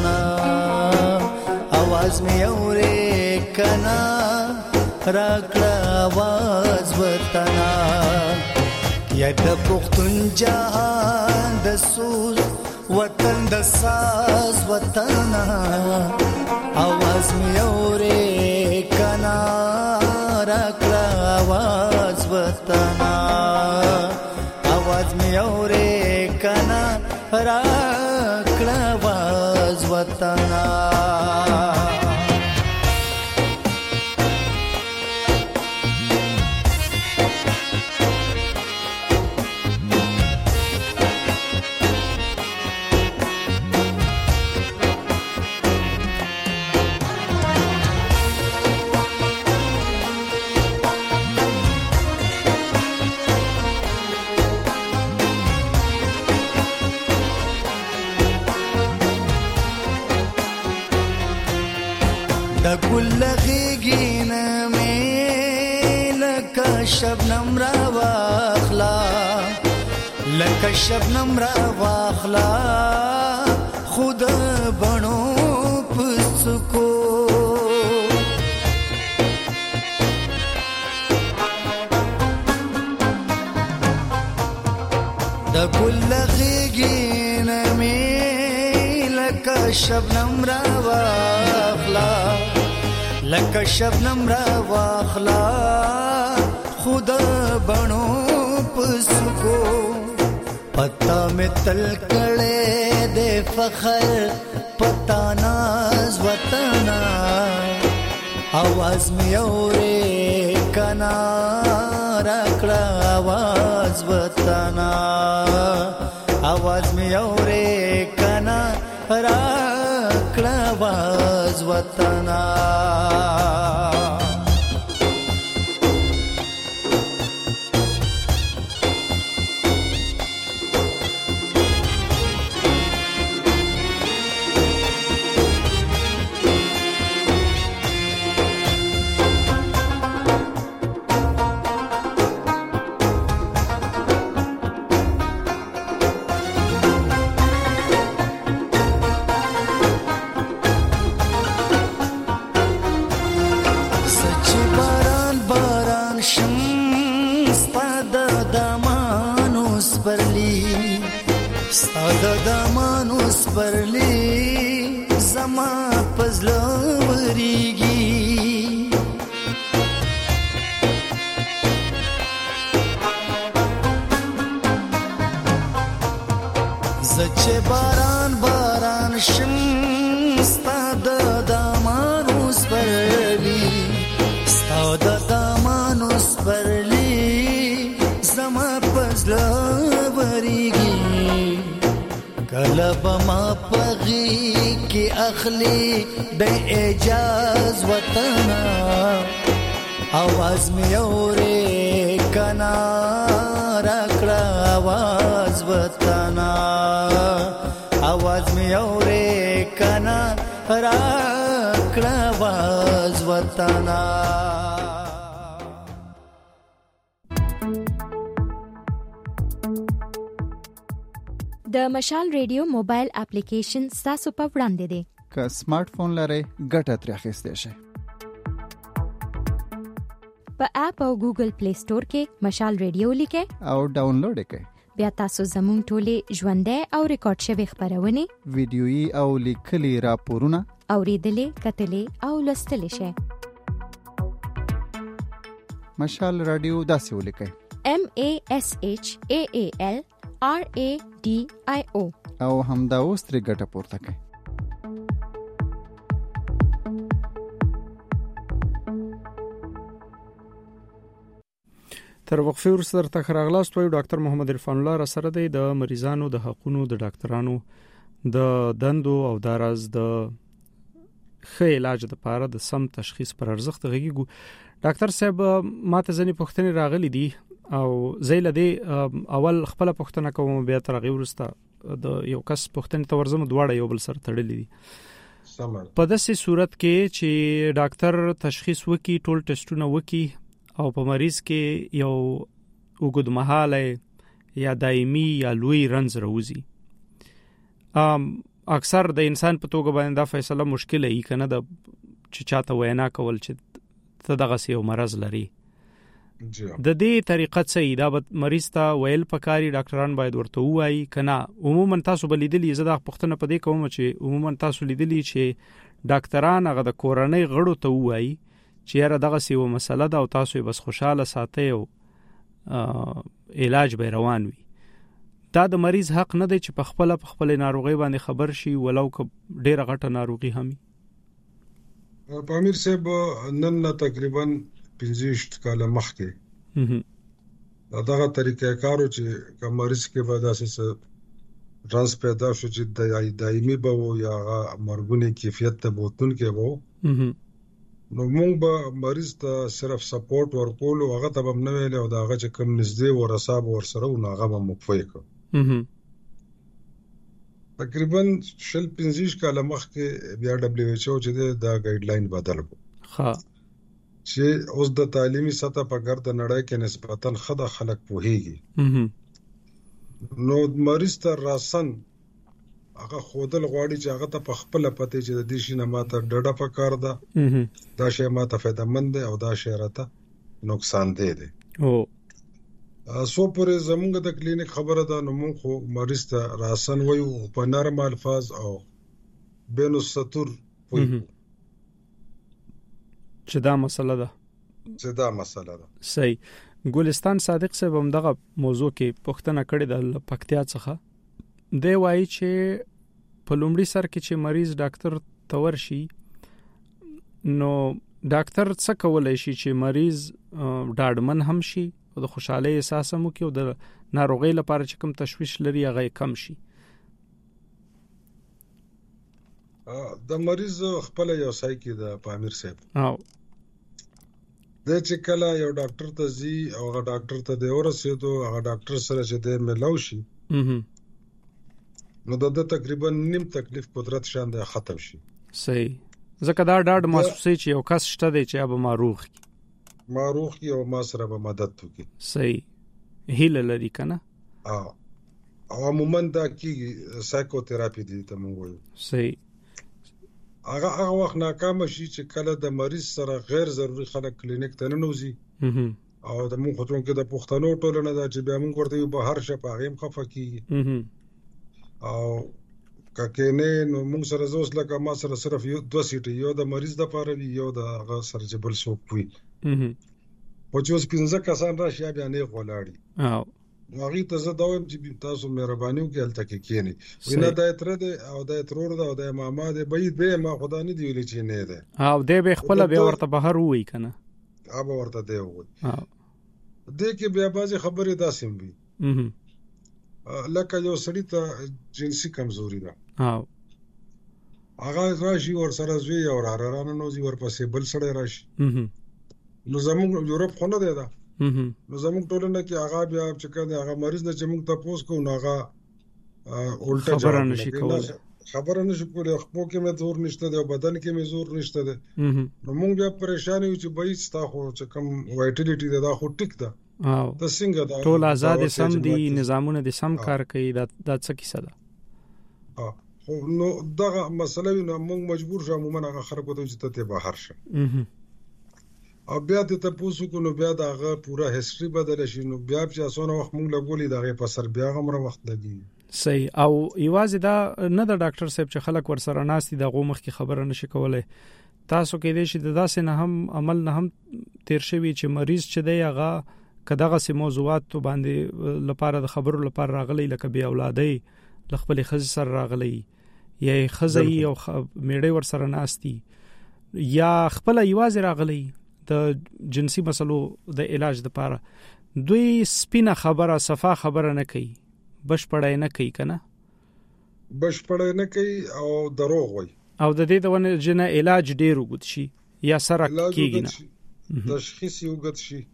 आवाज می اورې کنا راکړه आवाज وطن یا د پختون جهان د سوز وطن د ساز وطن आवाज می اورې کنا راکړه आवाज وطن आवाज می اورې کنا راکړه आवाज وطن ګل غېږې نه مې لکه شبنم را واخلا لکه شبنم را واخلا خود بڼو پسکو د ګل غېږې نه مې لکه شبنم را واخلا لکه شبنم را واخلا خود بڼو پسکو پتا میں تل کڑے دے فخر پتا ناز وطنا آواز میں اورے کنا رکڑا آواز وطنا آواز میں اورے کنا رکڑا آواز وطنا ستا د مانوس پرلی زما پزله وریږي زه چې باران باران شم ستا د مانوس پرلی ستا د مانوس پرلی زما پزله وریږي کلب ما پغی کی اخلی د اعجاز وطنا آواز می اورے کنا رکڑا آواز وطنا آواز می اورے کنا رکڑا آواز وطنا د مشال ریډیو موبایل اپلیکیشن تاسو په وړاندې دی که سمارټ فون لرئ ګټه ترې اخیستی شئ په اپ او ګوګل پلی سٹور کې مشال ریډیو لیکئ او ډاونلوډ یې کړئ بیا تاسو زموږ ټولې ژوندۍ او ریکارډ شوي خبرونه ویډیويي او لیکلي راپورونه اوریدلې کتلې او لوستلې شئ مشال رادیو داسې ولیکئ MASHAAL RADIO او همدا اوس ترې ګټه پورته کړئ تر وقفه وروسته تر راغلاست وایو ډاکټر محمد عرفان الله را سره دی د مریضانو د حقونو د ډاکټرانو د دندو او دراز د ښه علاج لپاره د سم تشخیص پر ارزښت غږیږو ډاکټر صاحب ماته ځنې پوښتنې راغلي دي او زیله دی اول خپل پوښتنه کوم بیا تر غوړ وروسته د یو کس پوښتنې ته ورزم دواړه یو بل سره تړلې دي په داسې صورت کې چې ډاکټر تشخیص وکي ټول ټیسټونه وکي او په مریض کې یو وګدمحاله یا دایمي یا لوی رنځ راوځي اکثر د انسان په توګه باندې دا فیصله مشکله ای کنه د چې چاته وینا کول چې ته دغه یو مرض لري د دې طریقه څه دا مریض ته ویل پکاري ډاکټران باید ورته وایي کنه عموما تاسو بلیدلی زده پښتنه په دې کوم چې عموما تاسو لیدلی چې ډاکټران هغه د کورنۍ غړو ته وایي چې یاره دغه سی و مسله ده او تاسو بس خوشاله ساتئ او علاج به روان وي دا د مریض حق نه دی چې په خپل ناروغي باندې خبر شي ولو که ډیره غټه ناروغي همي پامیر صاحب نن تقریبا 25 کال مخکې دغه طریقې کارو چې کوم مریض کې به داسې رنځ پیدا شو چې دایمي به وو یا مرګونی کیفیت ته بوتون کې وو نو موږ به مریض ته صرف سپورټ ورکول او هغه ته به نه ویل او داغه چې کوم نږدې ورساب ورسره او هغه به مفوي کو تقریبا 15 کال مخکې بیا WHO چې دا ګایډلاین بدل کړ. ها چې اوس د تعلیمي سطح په ګرد نړۍ کې نسبتاً خدا خلک پوهیږي. نو مریض ته راسن هغه خودل غواړي چې هغه ته په خپل پته چې د دې شي نه ماته ډډه پکار ده، دا شی ماته فایدهمند دی او دا شی راته نقصان دی. او سو پورې زمونږ د کلینیک خبره ده، نو مونږ خو مریض ته راسن وایو په نرم الفاظ او بین السطور وایو چې دا مسله ده. صحیح. ګلستان صادق صاحب هم دغه موضوع کې پوښتنه کړې ده پکتیا څخه. دی وایي چې په لومړي سر کې چې مریض ډاکټر ته ورشي نو ډاکټر څه کولای شي چې مریض ډاډمن هم شي او د خوشحالۍ احساس هم وکړي او د ناروغۍ لپاره چې کوم تشویش لري هغه کم شي. د مریض خپل یو سایکی د پامیر صاحب د چې کله یو ډاکټر ته ځي او هغه ډاکټر ته د ورسېدو هغه ډاکټر سره چې د ملاو شي نو د تقریبا نیم تکلیف قدرت شان د ختم شي. صحیح. ځکه دا ډاډ محسوسي چې یو کس شته دی چې اب ماروغ کی او ما سره به مدد وکړي. صحیح. هیله لري کنه. او عموما دا کیږي سایکوتراپی دي ته مونږ وایو. صحیح. هغه وخت ناکام شي چې کله د مریض سره غیر ضروري خلک کلینیک ته نه نوځي او د مونږ خطرون کې د پښتنو ټولنه دا چې بیا مونږ ورته په هر شپه غیم خفه کیږي او ککینه نو مونږ سره زوس لکه ما سره صرف یو 2 سیټ یو د مریض د پاره وی یو د هغه سره چې بل څوک وي په چې اوس 15 کسان راشي بیا نه غولاړي او هغه ته زه دا وایم چې تاسو مهرباني وکړئ هلته کې کېنی وینه د اتر ده او د اترور ده او د ماما ده به ما خدا نه دی ویل چې نه ده او د به خپل بیا ورته بهر وای کنه اب ورته دی وای د کې بیا بازي خبره داسم وي لکه یو سړی ته جنسي کمزوري ده هغه راشي ور سره زوی او رارانه نوځي ورپسې بل سړی راشي نو زموږ یورپ خو نه دی دا نو زموږ ټولنه کې هغه بیا چې کله هغه مریض د چې موږ تاسو کو نو هغه الټا خبره نشي کولای خپل کې مې زور نشته دی او بدن کې مې زور نشته دی نو موږ بیا پریشان یو چې بای ستا خو چې کوم وایټیلیټي دا خو ټیک ده د څنګه دا ټول آزاد سم دي نظامونه د سم کار کوي دا څه کیسه ده خو نو دغه مسله نو موږ مجبور شو عموما هغه خلکو ته چې ته بهر شه او بیا ته پوسو کو نو بیا دغه پورا هیستوري بدل شي نو بیا چې اسونه وخت موږ لګولې دغه په سر بیا غمره وخت لګي. صحیح. او ایوازي دا نه د ډاکټر صاحب چې خلک ور سره ناشتي د غومخ کی خبره نشي کولای تاسو کې دې شي د داسې نه هم عمل نه هم تیر شوی چې مریض چې دی هغه کداغه سي موضوعات ته باندې لپاره د خبرو لپاره راغلی لکه بیا اولادای لخپل خز سره راغلی یا خزای او میړې ور سره ناشتي یا خپل ایوازي راغلی د جنسي مسلو د علاج لپاره دوی سپینه خبره صفه خبره نه کوي بشپړای نه کوي کنه بشپړای نه کوي او دروغ وای او د دې د ونه جن علاج ډیر وګت شي یا سره کیږي نه تشخیص یو وګت شي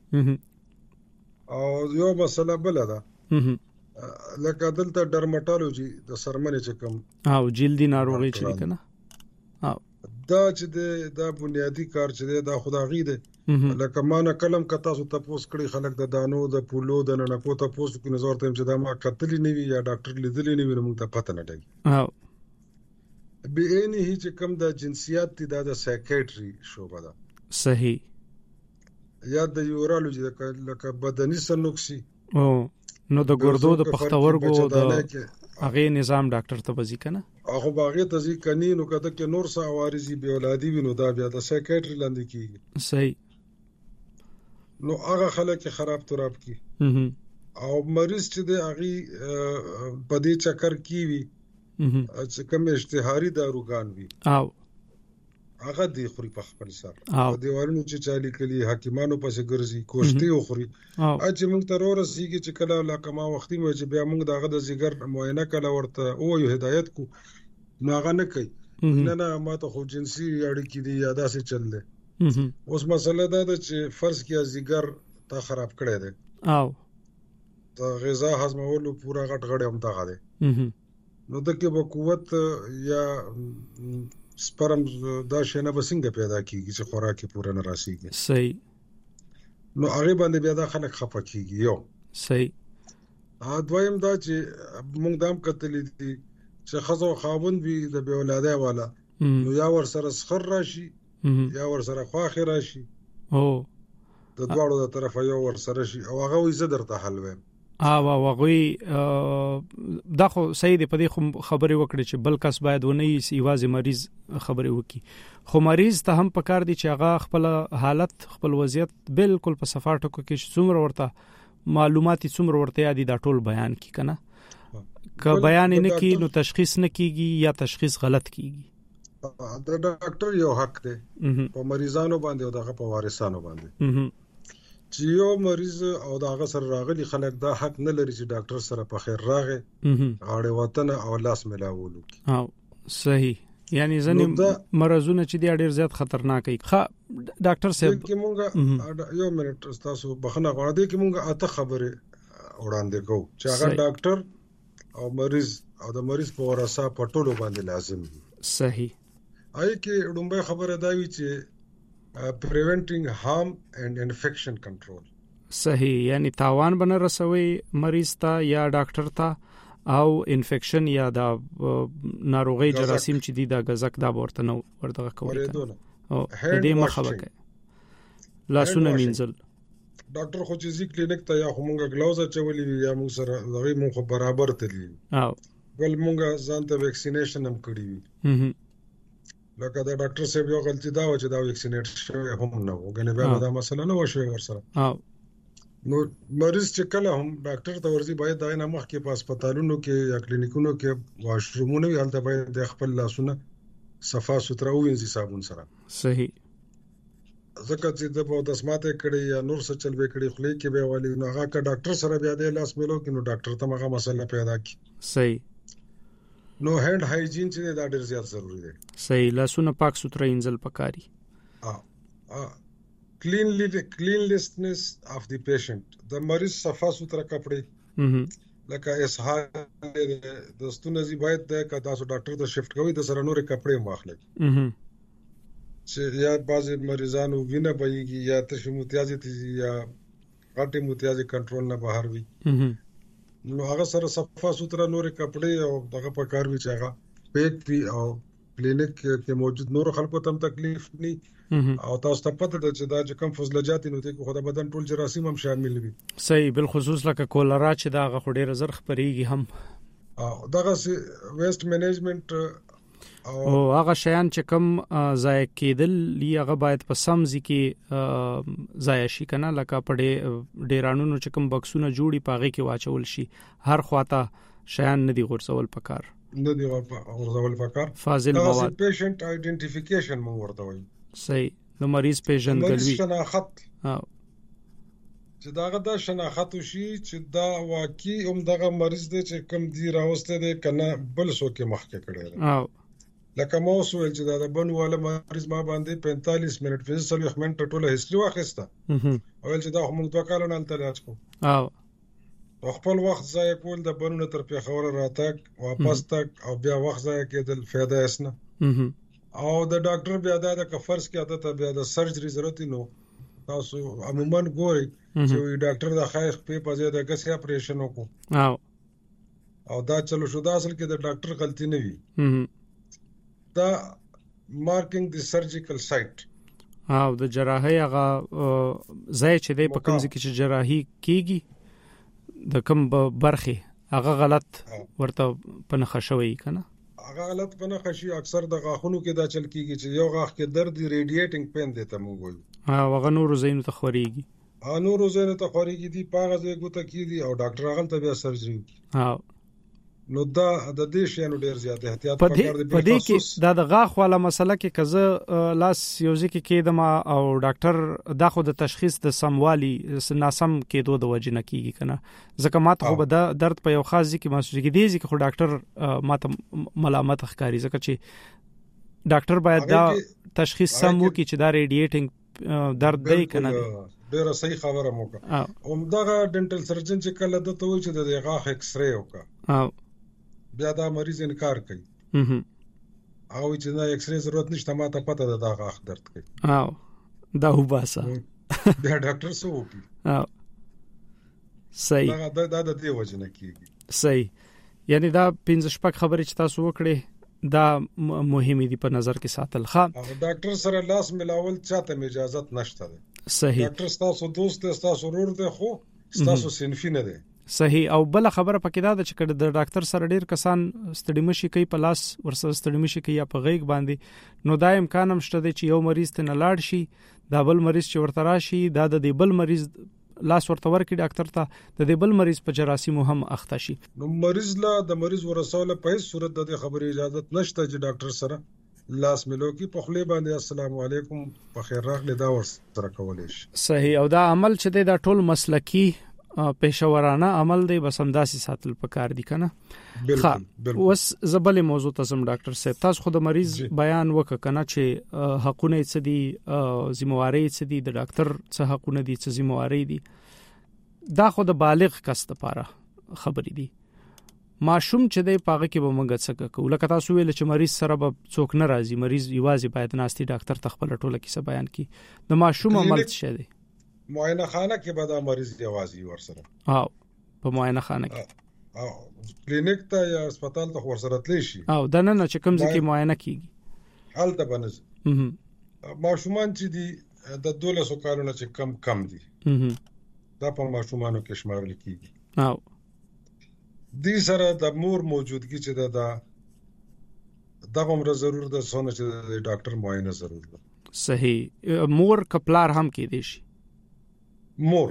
او یو مسله بل ده لکه دلته ډرماټولوژي د سرمنې چې کوم او جلدی ناروغي چې کنه او دا چې دا بنیادی کار چې دا خدایي ده لکه ما نه کلم ک تاسو تاسو کړی خلک د دانو د پولو د نه کو تاسو کې نظر ته چې دا ما قتل نه وی یا ډاکټر لیدل نه وی موږ ته پته نه لګي او به نه هیڅ کم د جنسیات ته د سایکیاتري شوبه ده. صحیح. یا د یورولوژي لکه بدني سنوکسي او نو د ګردو د پښتورګو د هغه نظام ډاکټر ته وځي کنه هغه باغې ته ځي کني نو کده کې نور څه عوارضی به اولادي وینو دا بیا د سایکیاتري لاندې کیږي. صحیح. نو هغه خلک خراب تراب کی او مریض چې د هغه په دې چکر کی وي چې کوم اشتهاري داروګان وي او هغه دی خوري په خپل سر او دیوالونو چې چالي کلی حکیمانو پسې ګرځي کوشتي خوري چې موږ ته ورسېږي چې کله لکه ما وختي مې چې بیا موږ دغه د زیګر معاینه کله ورته او یو هدایت کو نو هغه نه کوي نه ما ته خو جنسي اړیکې دي یا داسې چل دی اوس مسله دا ده چې فرض کیا زیګر تا خراب کړی دی او د غذا هضمولو پورا غټ غړې هم دغه دی نو دغه به قوت یا سپرم دا شنه بسنګ پیدا کیږي چې خوراکي پوره نه راسيږي. صحیح. نو هغه باندې بیا دا خلک خپه کیږي. یو صحیح. دویم دا چې موږ دام کتلې دي چې خزو خاوند وي د بی اولاده والا نو یا ور سره سخر راشي یا ور سره خواخ راشي او د دواړو د طرفه یو ور سره شي او هغه وي زه درته حل وایم. واغوي دا خو صحیح دی. په دې خبرې وکړي چې بل کس باید ونه یې ایوازي مریض خبرې وکړي، خو مریض ته هم پکار دی چې هغه خپل حالت خپل وضعیت بالکل په صفاټو کې څومره ورته معلوماتي څومره ورته یادي دا ټول بیان کی کنه. که بیان نه کی نو تشخیص نه کیږي یا تشخیص غلط کیږي. د ډاکټر یو حق دی په مریضانو باندې او دغه په وارثانو باندې چې یو مریض او دغه سره راغلي خلک دا حق نه لري چې ډاکټر سره په خیر راغی غاړه وطن او لاس ملاولو. او صحیح. یعنی ځنې مرزونه چې دی ډیر زیات خطرناک دي. ډاکټر صاحب کې مونږه یو منټ تاسو بخنه غواړم کې مونږه اته خبره وړاندې کوو چې هغه ډاکټر او مریض او د مریض په ورسا په ټولو باندې لازم دي. صحیح. آی کې ډومبه خبره دا وی چې preventing harm and infection control. صحیح. یعنی تاوان بنه رسوي مریض ته یا ډاکټر ته او انفیکشن یا دا ناروغي جراثیم چې دي دا غزک دا ورته نو ورته کوي او دې مخه وکړي لاسونه مینځل. ډاکټر خو چې کلینیک ته یا همغه گلاوز چولې یا موږ سره دغه موږ برابر تللی او ول موږ ځان ته ویکسینیشن هم کړی وي. لکه دا ډاکټر صاحب یو غلطی دا و چې دا ویکسینیټ شوی هم نه وګنه بیا دا مسله نه وشوي ورسره. نو مریض چې کله هم ډاکټر ته ورځي باید دا نه مخ کې په هسپتالونو کې یا کلینیکونو کې واشرومونه وي هلته باید د خپل لاسونه صفا سوتره وینځي صابون سره. صحیح. ځکه چې د په دسماته کړي یا نور څه چل به کړي خلې کې به والی نو هغه کا ډاکټر سره بیا د لاس ملو کې نو ډاکټر ته هغه مسله پیدا کی. صحیح. نو هاند هایجین چې دا ډیر زیات ضروری دی. صحیح. لاسونه پاک سوتره انځل پکاري. cleanliness of the patient. د مریض صفا سوتره کپڑے لکه اسهال د ستونزې باید د تاسو ډاکټر ته شفت کوي د سره نور کپڑے واخلي چې یا بعض مریضانو وینه بهيږي یا تشو متیازي یا غټي متیازي کنټرول نه بهر وي نو هغه سره صفا سوتره نور کپڑے او دغه په کار وی چاغه پیک پی او کلینیک کې موجود نور خلکو ته تکلیف ني او تاسو ته پته ده چې دا چې کوم فضلجات نو ته خو د بدن ټول جراثیم هم شامل وي. صحیح. بل خصوص لکه کولرا چې دا غ خډيره زر خبريږي هم او دغه ویسټ مینجمنت او هغه شیان چې کوم ضایع کېدل هغه باید په سمځي کې ضایع شي کنه لکه په ډیرانونو چې کوم بکسونه جوړي پاغه کې واچول شي هر خواته شیان ندي غورځول پکار نه دی غورځول پکار. فاضل مواد پیشنټ آئیډنټیفیکیشن مو ورته وایي. صحیح. د مریض پیژندګلوي شناخت چې داغه د شناخت شي چې دا واقعي هم دغه مریض دی چې کوم دی راوسته دی کنه بل څوک مخکې کړی دی لکه مو سوال چې دا د بنواله مریض ما باندې 45 منټ فزیکل منټ ټوله هیستوري واخیسته او چې دا هم دوه کالو نه تلاش کو او خپل وخت ضایع کول د بنونه تر پیښور راتګ واپس تک او بیا وخت ضایع کېدل فایده اسنه او د ډاکټر بیا د کفرس کې عادت بیا د سرجری ضرورت نو تاسو عموما ګوري چې ډاکټر د خایخ په پځه د غسیا اپریشن وکړو او دا چلو شو دا اصل کې د ډاکټر غلطي نه وي دا مارکینګ د سرجیکل سایت او د جراحي هغه ځای چې د په کوم ځای کې جراحي کیږي د کوم برخه هغه غلط ورته پنه شوی کنه هغه غلط بنه خشي اکثر د غاخونو کې دا چل کیږي چې یو غاخ کې درد ریډیټینګ پین دی ته موږ وایو هغه نور زینو ته خوريږي نور زینو ته خوريږي دی پاغه ځای ګوته کیږي او ډاکټر هغه ته بیا سرجری نو دا د دې شانو ډیر زیات احتیاط پکار دی. په دې کې دا د غاخ والا مسله کې کزه لاس یوځي کې کېدم او ډاکټر دا خو د تشخیص د سموالي ناسم کېدو د وجه نه کیږي کنه ځکه ماته خو به درد په یو خاص ځکه محسوس کېږي دی ځکه خو ډاکټر ماته ملامت ښکاری ځکه چې ډاکټر باید دا تشخیص سم وکړي چې دا ریډیټینګ درد دی کنه ډیره صحیح خبره موکه همدغه ډنټل سرجن چې کله د ته وایي چې د غاښ ایکس رې وکړه بیا دا مریض انکار کوي او چې نه ایکس رې ضرورت نشته ما ته پته ده دا غاښ درد کوي او دا وباسه بیا ډاکټر څه وکړي او صحیح دا د دې وجه نه کیږي صحیح یعنی دا 15 شپږ خبرې چې تاسو وکړې دا مهمه دي په نظر کې ساتل ښه او ډاکټر سره لاس ملاول چاته اجازه نشته ده صحیح ډاکټر تاسو دوست دی تاسو ورور دی خو تاسو صنفي نه دی صحیح او بل خبره پکې دا ده چې کله د ډاکټر سره ډیر کسان ستړي مشي کوي په لاس ورسره ستړي مشي کوي یا په غیږ باندې نو دا امکان هم شته چې یو مریض ته نه لاړ شي دا بل مریض چې ورته راشي دا د بل مریض لاس ورته ورکړي ډاکټر ته د بل مریض په جراثیم هم اخته شي نو مریض لا د مریض ورسوله په هیڅ صورت د خبرې اجازه نشته چې ډاکټر سره لاس ملو کی په خله باندې السلام علیکم په خیر راغلی دا ور سره کولای شي صحیح او دا عمل چې دا ټول مسلکی پیشورانه عمل دی بس همداسي ساتل پکار دي کنه بالکل وس زبل موضوع ته سم ډاکټر صاحب تاسو خود مریض بیان وک کنه چې حقونه څه دي ذمہواری څه دي د ډاکټر څه حقونه دي څه ذمہواری دي دا خود بالغ کس لپاره خبرې دي ماشوم چې دی پاغه کې به موږ څه کوو لکه تاسو ویل چې مریض سره به څوک نه راځي مریض یوازې باید ناستي ډاکټر تخپل ټوله کې څه بیان کی د ماشوم عمل څه دی معاینه خانه کې به دا مریض یوازې ورسره او په معاینه خانه کې او کلینیک ته یا هسپتال ته ورسره تلی شي او د نن چې کوم ځکه معاینه کیږي حالت بنز ماشومان چې دي د 1200 کالونو چې کم دي دا په ماشومانو کې شمارل کیږي او دې سره د مور موجودګي چې دا هم ضرور ده څونه چې د ډاکټر معاینه ضرور ده صحیح مور کپلار هم کې دي شي مور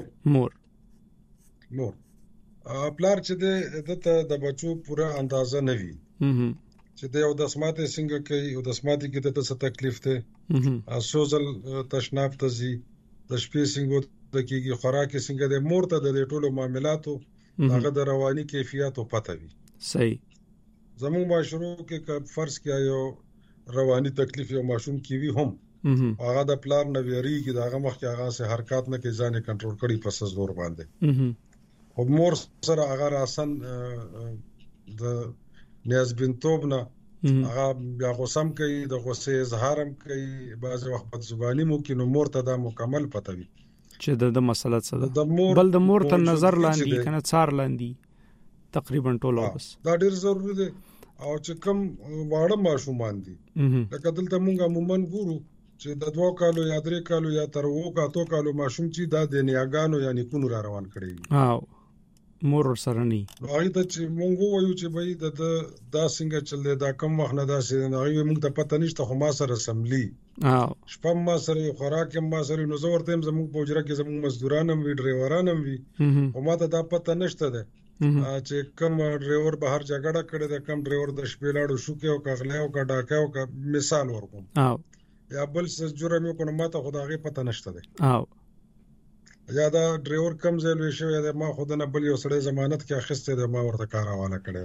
پلار چې د بچو پورا اندازه نه وي چې د یو د سماته څنګه کوي او د سماته کې د څه تکلیف ته سوزل تشناب تزي د شپې څنګه د کېږي خوراک څنګه د مور ته د ټولو معاملاتو هغه د رواني کیفیتو پته وي صحیح زموږ معاشرو کې فرض کیا یو رواني تکلیف یو ماشوم کې وي هم هغه د پلان نه ویریږي داغه مخ کې هغه سه حرکت نه کې ځان کنټرول کړي پس زور باندې او مور سره هغه راسن د نیاز بنتوب نه هغه بیا غوسم کوي د غوسه اظهارم کوي بعض وخت په زبانی مو کې نو مور ته دا مکمل پته وي چې د مسله څه ده بل د مور ته نظر لاندې کنه څار لاندې تقریبا ټول بس دا ډیر ضروری دی او چې کوم واړه ماشومان دي لکه دلته مونږه عموما ګورو چې د 2 کالو یا 3 کالو یا تر 2 کالو ماشوم چې د نیاګانو یعنی کونو را روان کړي او مور سره نه هغه ته چې مونږ وایو چې به دا څنګه چل دی دا کم وخت نه دا سي نه هغه مونږ ته پته نشته خو ما سره سملی او شپه ما سره خوراک ما سره نو زور تم زموږ پوجره کې زموږ مزدورانم وی ډرایورانم وی او ما ته دا پته نشته ده چې کوم ډرایور بهر جګړه کړي ده کوم ډرایور د شپې لاړو شو کې او کغله او کا ډاکا او کا مثال ورکوم او یا بل څه جرم یو کنه ما ته خدای پته نشته ده او یا دا ډرایور کم ځای لوي شوی ده ما خود نه بل یو سړی ضمانت کې اخیسته ده ما ورته کار حواله کړی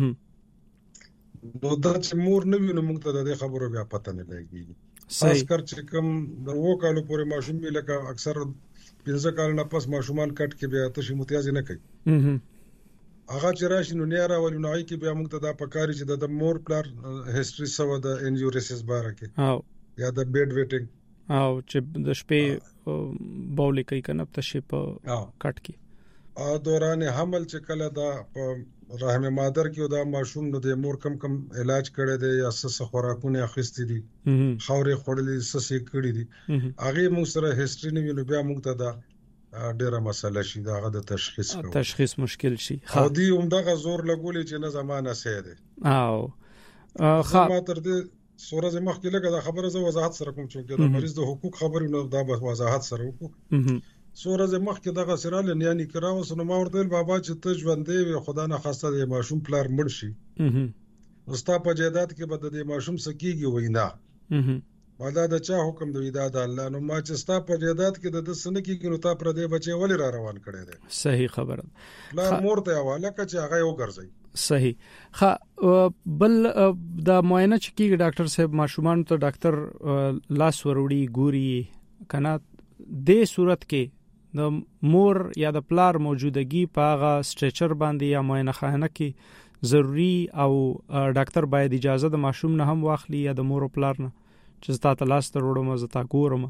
نو دا چې مور نه وینم موږ ته د خبرو بیا پته نه لګي خاص کر چې کوم د 2 کالو پورې ماشوم لکه اکثر 15 کال نه پس ماشومان کټ کې بیا تاسو متیازي نه کوي هغه چې راشي نو نه راولي نو هغه کې بیا موږ ته دا پکاري چې د مور پلار هیستوري سو د انجوريسز باره کې او یا د بیډ ویټینګ او چې د شپې بولې کوي کنه ته شي په کټ کې او دوران حمل چې کله دا رحم مادر کې دا ماشوم نو د مور کم علاج کړي دی یا سس خوراکونه اخیستي دي خوري خورلې سس کړي دي هغه موږ سره هیستوري نه وینو بیا موږ ته دا ډیره مسله شي دا غو د تشخیص مشکل شي خو دی همدغه زور لګولې چې نه زمانہ سي ده او ما تر دې سورې مخ کې لګه دا خبره زه وضاحت سره کوم چې د مریض د حقوق خبرې نو دا به وضاحت سره وکړو سورې مخ کې دغه سراله یعنی کراو سن ما ورته بابا چې ته ژوندې وي خدا نه خواسته د ماشوم پلار مړ شي مستا په جیدات کې بد د ماشوم سکیږي وینا ودا د چا حکم دی دا د الله نو ما چې ستا په جیدات کې د سن کې نو تا پر دې بچي ولې را روان کړي دي صحیح خبره لا مور ته حواله کچ هغه یو ګرځي صحیح بل د معاینه چې کیږي ډاکټر صاحب ماشومان ته ډاکټر لاس وروړي ګوري کنه د صورت کې د مور یا د پلار موجودګي په هغه سټریچر باندې یا معاینه خانه کې ضروری او ډاکټر باید اجازه د ماشوم نه هم واخلي یا د مور او پلار نه چې زتا ته لاس ته وړم زتا ګورم؟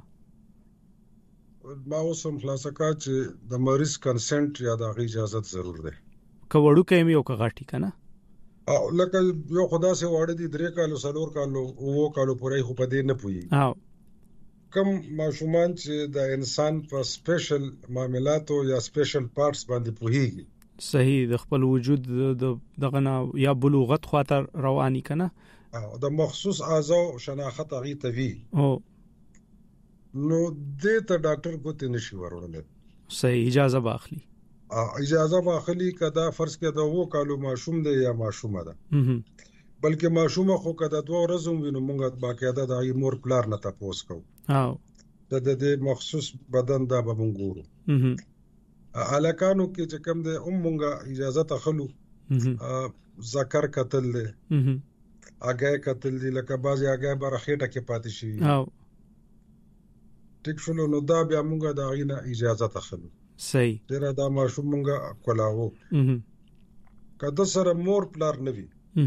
ما اوسم خلاصه کا چې د مریض کنسنت یا د اجازه ضرور ده. کوړو کې یو کغاټی کنه او لکه یو خدا سي وړ دي 3 کالو 4 کالو او کالو پورې خو پدې نه پوي. کم ماشومان چې د انسان په سپیشل معاملاتو یا سپیشل پارټس باندې پوهیږي، صحیح، د خپل وجود دغه نه یا بلوغت خاطر رواني کنه او د مخصوص اعضاء شناخت هغه توی او نو دې ته ډاکټر کوته نشي ورولل. صحیح، اجازه باخلی کدا فرض کې دا وو کالو ماشوم دی یا ماشومه ده، بلکې ماشومه خو کدا 2 ورځې وینو مونږ باقاعده د مور پلار نه تاسو کو او د دې مخصوص بدن دا به مونږ ګورو. الکانو کې چې کوم د مونږه اجازه تخلو ذکر قتل له اگې قتل دي، لکه بعضی اگې برخېټه کې پاتې شي او ټیک شلو نو دا بیا مونږه دا غینه اجازه تخلو. صحیح، ډیر دا ماشوم مونږه کولاو کدا سره مور پلار نوي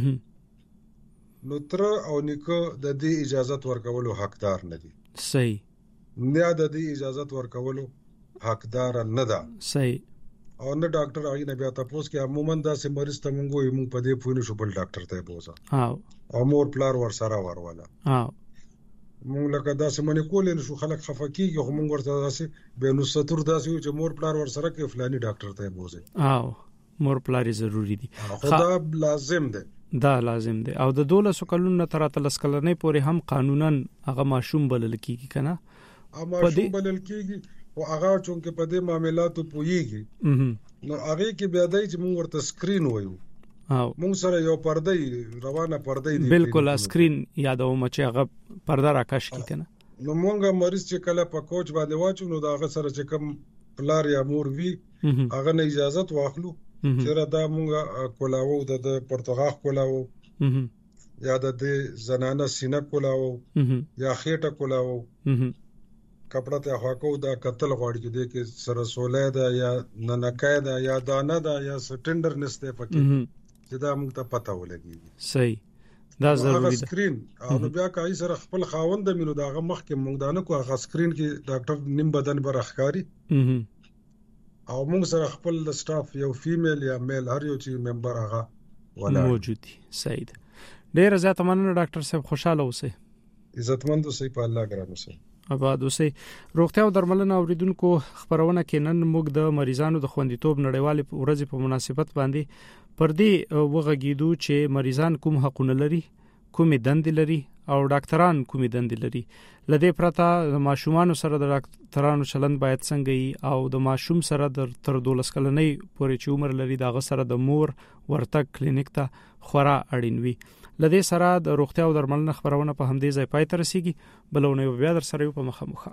نو تر او نیکه د دې اجازه ورکولو حقدار نه دي. صحیح، نه د دې اجازه ورکولو حقدار نه ده. صحیح، او نه ډاکټر هغه نه بیا تاسو کې عموما دا سه مریض ته مونږ یې مونږ په دې پوینو شو بل ډاکټر ته بوزا او مور پلار ور سره ورواله مونږ لکه دا سه منې کولې شو خلک خفقيږي خو مونږ ورته داسې به نو ستور داسې چې مور پلار ور سره کې فلاني ډاکټر ته بوزي او مور پلار ضروری دي. دا لازم ده، دا لازم دی. او د 12 کلونو تر 13 کلنې پورې هم قانونا هغه ماشوم بلل کیږي کنه ماشوم بلل کیږي او هغه چونکه په دې معاملاتو پويږي نو هغه کې بیا دای چې مونږ ورته سکرین وایو او مونږ سره یو پرده روانه پرده دی بالکل سکرین یادوم چې هغه پرده راکاش کی کنه نو مونږه مریض چې کله په کوچ باندې واچو نو دا هغه سره چې کوم پلار یا مور وی هغه نه اجازه واخلو چې را دا مونږه کولاو د پرتغاخ کولاو یا د زنانه سینه کولاو یا خېټه کولاو کپڑا ته هاکو دا قتل غوړ کې دې کې سره سولې دا یا ننکای دا یا دانه دا یا سټندر نسته پکې چې دا موږ ته پته ولګي. صحیح، دا ضروری ده. سکرین او بیا کای سره خپل خاوند مینو داغه مخ کې موږ دانه کو هغه سکرین کې ډاکټر نیم بدن بر اخکاری او موږ سره خپل سټاف یو فیمیل یا میل هر یو چې ممبر هغه ولا موجود دي. صحیح ده، ډیر زیات مننه ډاکټر صاحب، خوشاله اوسئ، عزتمند اوسئ، په الله ګران اوسئ، آباد اوسئ. روغتیا او درملنه اوریدونکو خبرونه کې نن موږ د مریضانو د خوندیتوب نړیوالې ورځې په مناسبت باندې پر دې وغږیدو چې مریضان کوم حقونه لري، کومې دندې لري او ډاکټران کومې دندې لري. لدې پرته د ماشومانو سره د ډاکټرانو چلند باید څنګه وي او د ماشوم سره تر 12 کلنۍ پورې چې عمر لري دغه سره د مور ورتګ کلینیک ته خورا اړین وي. لدې سره د روغتیا او درملنه خبرونه په همدې ځای پای ته رسیږي. بلونه بیا در سره په مخه